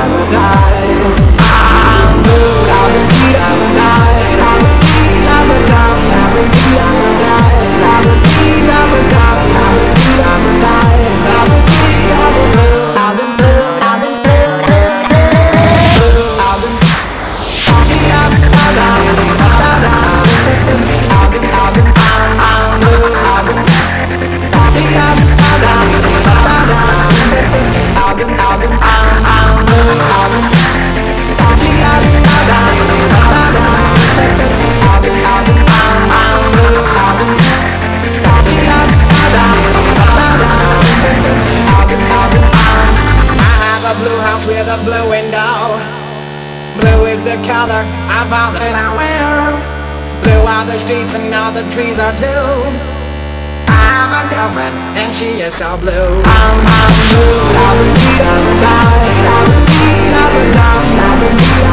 With a blue window, blue is the color of all that I wear. Blue are the streets and all the trees are blue. I have a girlfriend and she is so blue. I'm blue, I'm blue, I'm blue, I'm blue, I'm blue, I'm blue.